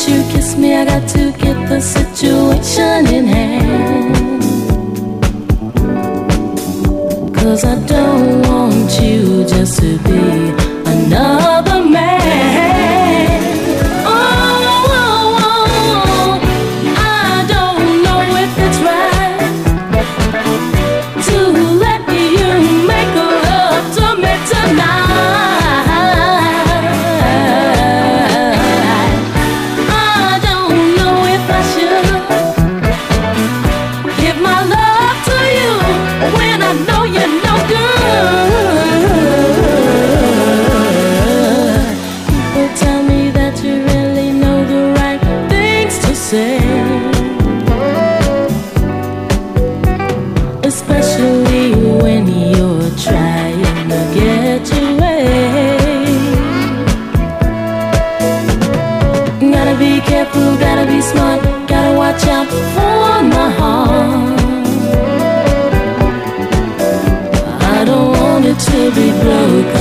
you kiss me, I got to get the situation in hand. 'Cause I don't want you just to be another man. Oh, I don't know if it's right to let you make love to me tonight. I don't know if I should give my love to you when I know you're no good. People tell me that you really know the right things to say, especially when you're trying to get your way. Gotta be careful, gotta be smart, gotta watch out for my heart. I don't want it to be broke.